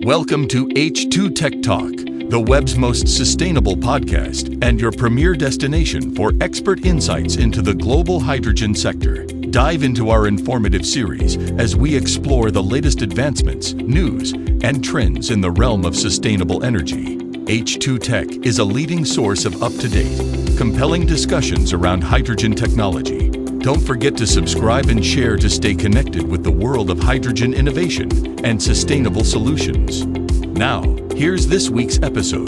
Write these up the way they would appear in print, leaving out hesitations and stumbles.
Welcome to H2 Tech Talk, the web's most sustainable podcast and your premier destination for expert insights into the global hydrogen sector. Dive into our informative series as we explore the latest advancements, news, and trends in the realm of sustainable energy. H2 Tech is a leading source of up-to-date, compelling discussions around hydrogen technology. Don't forget to subscribe and share to stay connected with the world of hydrogen innovation and sustainable solutions. Now, here's this week's episode.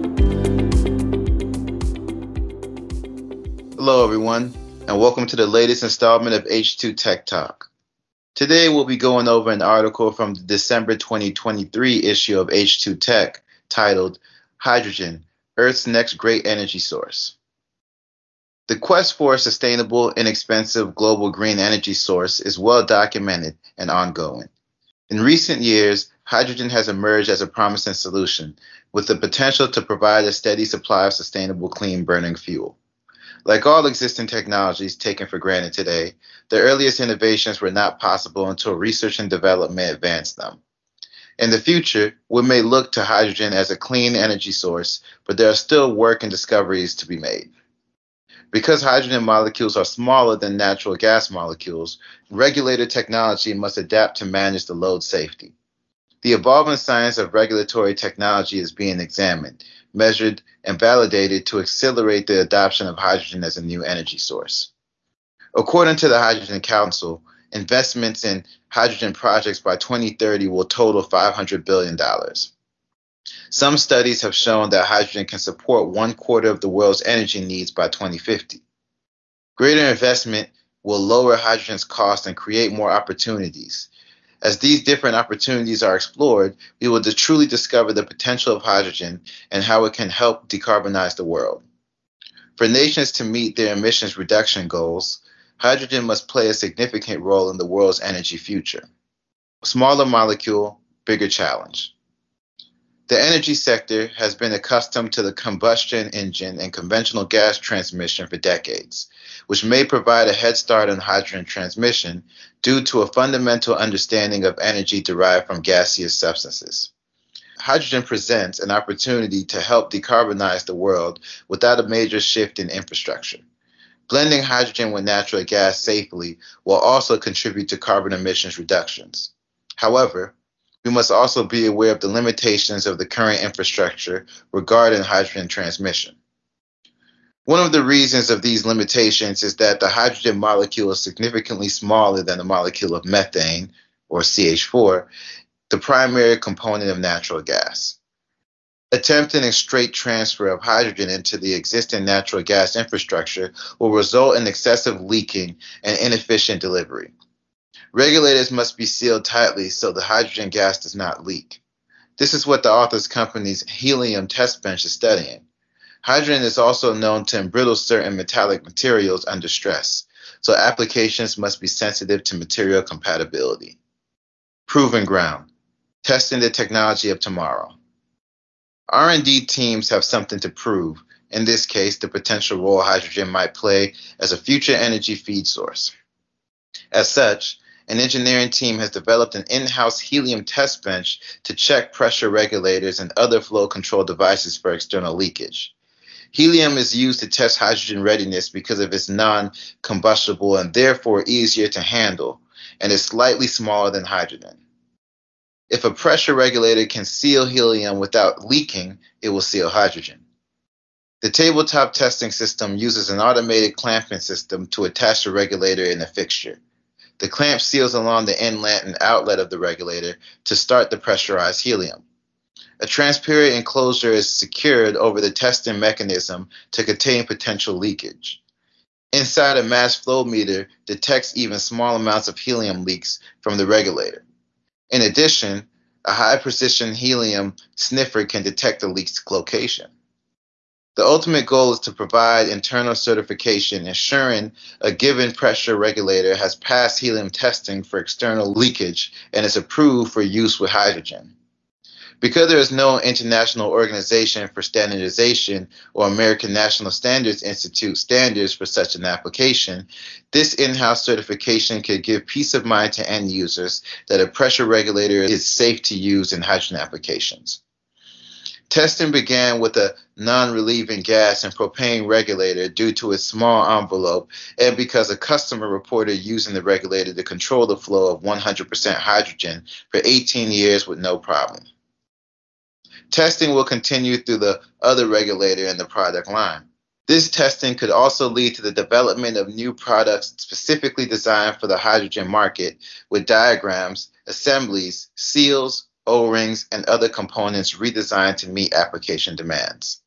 Hello, everyone, and welcome to the latest installment of H2 Tech Talk. Today, we'll be going over an article from the December 2023 issue of H2 Tech titled Hydrogen, Earth's Next Great Energy Source. The quest for a sustainable, inexpensive global green energy source is well documented and ongoing. In recent years, hydrogen has emerged as a promising solution, with the potential to provide a steady supply of sustainable, clean-burning fuel. Like all existing technologies taken for granted today, the earliest innovations were not possible until research and development advanced them. In the future, we may look to hydrogen as a clean energy source, but there are still work and discoveries to be made. Because hydrogen molecules are smaller than natural gas molecules, regulated technology must adapt to manage the load safety. The evolving science of regulatory technology is being examined, measured, and validated to accelerate the adoption of hydrogen as a new energy source. According to the Hydrogen Council, investments in hydrogen projects by 2030 will total $500 billion. Some studies have shown that hydrogen can support 1/4 of the world's energy needs by 2050. Greater investment will lower hydrogen's cost and create more opportunities. As these different opportunities are explored, we will truly discover the potential of hydrogen and how it can help decarbonize the world. For nations to meet their emissions reduction goals, hydrogen must play a significant role in the world's energy future. Smaller molecule, bigger challenge. The energy sector has been accustomed to the combustion engine and conventional gas transmission for decades, which may provide a head start on hydrogen transmission due to a fundamental understanding of energy derived from gaseous substances. Hydrogen presents an opportunity to help decarbonize the world without a major shift in infrastructure. Blending hydrogen with natural gas safely will also contribute to carbon emissions reductions. However, we must also be aware of the limitations of the current infrastructure regarding hydrogen transmission. One of the reasons of these limitations is that the hydrogen molecule is significantly smaller than the molecule of methane, or CH4, the primary component of natural gas. Attempting a straight transfer of hydrogen into the existing natural gas infrastructure will result in excessive leaking and inefficient delivery. Regulators must be sealed tightly so the hydrogen gas does not leak. This is what the author's company's helium test bench is studying. Hydrogen is also known to embrittle certain metallic materials under stress, so applications must be sensitive to material compatibility. Proving ground. Testing the technology of tomorrow. R&D teams have something to prove, in this case, the potential role hydrogen might play as a future energy feed source. As such, an engineering team has developed an in-house helium test bench to check pressure regulators and other flow control devices for external leakage. Helium is used to test hydrogen readiness because of its non-combustible and therefore easier to handle, and is slightly smaller than hydrogen. If a pressure regulator can seal helium without leaking, it will seal hydrogen. The tabletop testing system uses an automated clamping system to attach the regulator in a fixture. The clamp seals along the inlet and outlet of the regulator to start the pressurized helium. A transparent enclosure is secured over the testing mechanism to contain potential leakage. Inside, a mass flow meter detects even small amounts of helium leaks from the regulator. In addition, a high-precision helium sniffer can detect the leak's location. The ultimate goal is to provide internal certification ensuring a given pressure regulator has passed helium testing for external leakage and is approved for use with hydrogen. Because there is no international organization for standardization or American National Standards Institute standards for such an application, this in-house certification could give peace of mind to end users that a pressure regulator is safe to use in hydrogen applications. Testing began with a non-relieving gas and propane regulator due to its small envelope and because a customer reported using the regulator to control the flow of 100% hydrogen for 18 years with no problem. Testing will continue through the other regulator in the product line. This testing could also lead to the development of new products specifically designed for the hydrogen market with diagrams, assemblies, seals, O-rings, and other components redesigned to meet application demands.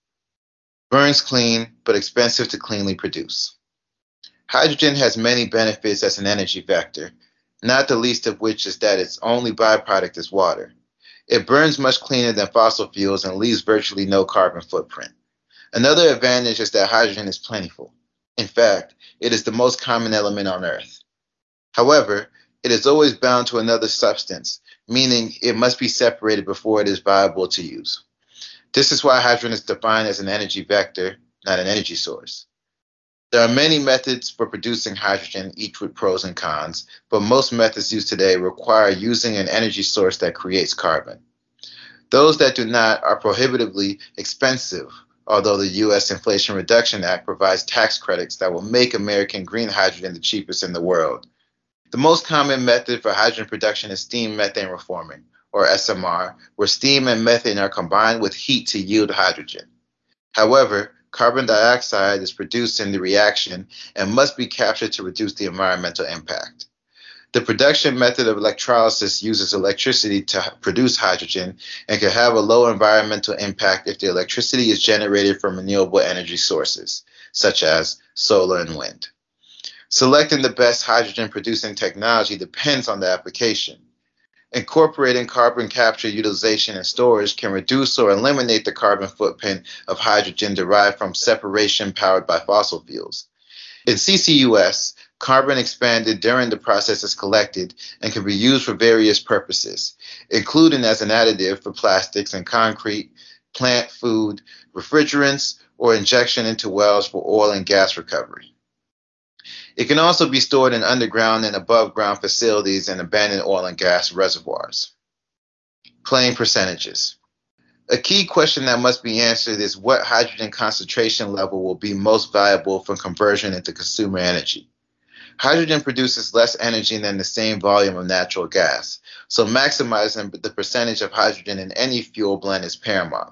Burns clean, but expensive to cleanly produce. Hydrogen has many benefits as an energy vector, not the least of which is that its only byproduct is water. It burns much cleaner than fossil fuels and leaves virtually no carbon footprint. Another advantage is that hydrogen is plentiful. In fact, it is the most common element on Earth. However, it is always bound to another substance, meaning it must be separated before it is viable to use. This is why hydrogen is defined as an energy vector, not an energy source. There are many methods for producing hydrogen, each with pros and cons, but most methods used today require using an energy source that creates carbon. Those that do not are prohibitively expensive, although the U.S. Inflation Reduction Act provides tax credits that will make American green hydrogen the cheapest in the world. The most common method for hydrogen production is steam methane reforming, or SMR, where steam and methane are combined with heat to yield hydrogen. However, carbon dioxide is produced in the reaction and must be captured to reduce the environmental impact. The production method of electrolysis uses electricity to produce hydrogen and can have a low environmental impact if the electricity is generated from renewable energy sources, such as solar and wind. Selecting the best hydrogen producing technology depends on the application. Incorporating carbon capture, utilization, and storage can reduce or eliminate the carbon footprint of hydrogen derived from separation powered by fossil fuels. In CCUS, carbon expanded during the process is collected and can be used for various purposes, including as an additive for plastics and concrete, plant food, refrigerants, or injection into wells for oil and gas recovery. It can also be stored in underground and above ground facilities and abandoned oil and gas reservoirs. Claim percentages. A key question that must be answered is what hydrogen concentration level will be most valuable for conversion into consumer energy. Hydrogen produces less energy than the same volume of natural gas, so maximizing the percentage of hydrogen in any fuel blend is paramount.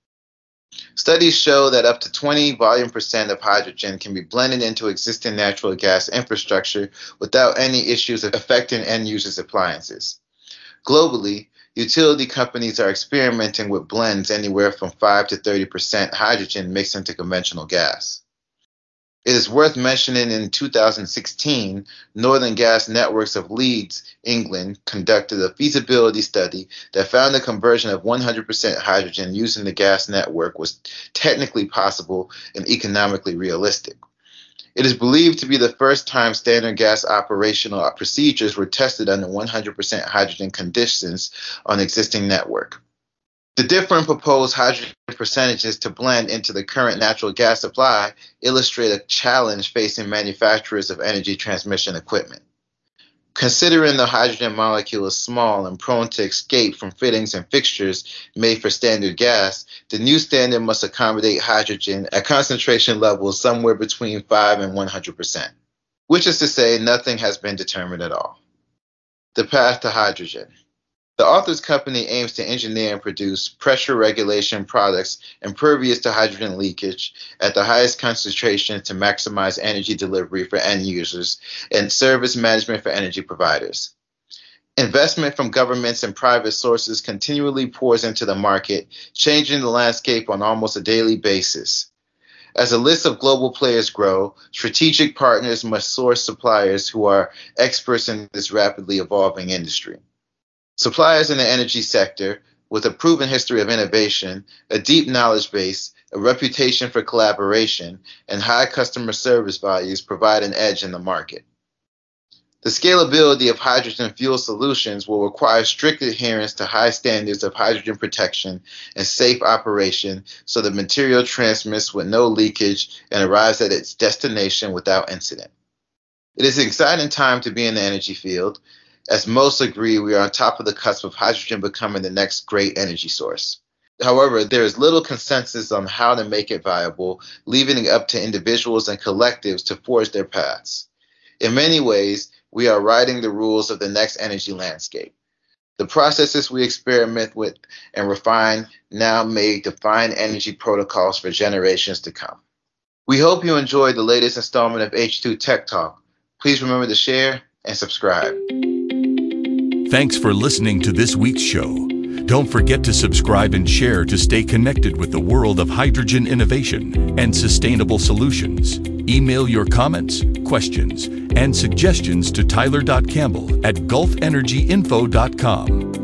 Studies show that up to 20 volume percent of hydrogen can be blended into existing natural gas infrastructure without any issues affecting end users' appliances. Globally, utility companies are experimenting with blends anywhere from 5 to 30% hydrogen mixed into conventional gas. It is worth mentioning in 2016, Northern Gas Networks of Leeds, England, conducted a feasibility study that found the conversion of 100% hydrogen using the gas network was technically possible and economically realistic. It is believed to be the first time standard gas operational procedures were tested under 100% hydrogen conditions on existing network. The different proposed hydrogen percentages to blend into the current natural gas supply illustrate a challenge facing manufacturers of energy transmission equipment. Considering the hydrogen molecule is small and prone to escape from fittings and fixtures made for standard gas, the new standard must accommodate hydrogen at concentration levels somewhere between 5 and 100%, which is to say nothing has been determined at all. The path to hydrogen. The author's company aims to engineer and produce pressure regulation products impervious to hydrogen leakage at the highest concentration to maximize energy delivery for end users and service management for energy providers. Investment from governments and private sources continually pours into the market, changing the landscape on almost a daily basis. As the list of global players grow, strategic partners must source suppliers who are experts in this rapidly evolving industry. Suppliers in the energy sector, with a proven history of innovation, a deep knowledge base, a reputation for collaboration, and high customer service values provide an edge in the market. The scalability of hydrogen fuel solutions will require strict adherence to high standards of hydrogen protection and safe operation so the material transmits with no leakage and arrives at its destination without incident. It is an exciting time to be in the energy field, as most agree we are on top of the cusp of hydrogen becoming the next great energy source. However, there is little consensus on how to make it viable, leaving it up to individuals and collectives to forge their paths. In many ways, we are writing the rules of the next energy landscape. The processes we experiment with and refine now may define energy protocols for generations to come. We hope you enjoyed the latest installment of H2 Tech Talk. Please remember to share and subscribe. Thanks for listening to this week's show. Don't forget to subscribe and share to stay connected with the world of hydrogen innovation and sustainable solutions. Email your comments, questions, and suggestions to tyler.campbell@gulfenergyinfo.com.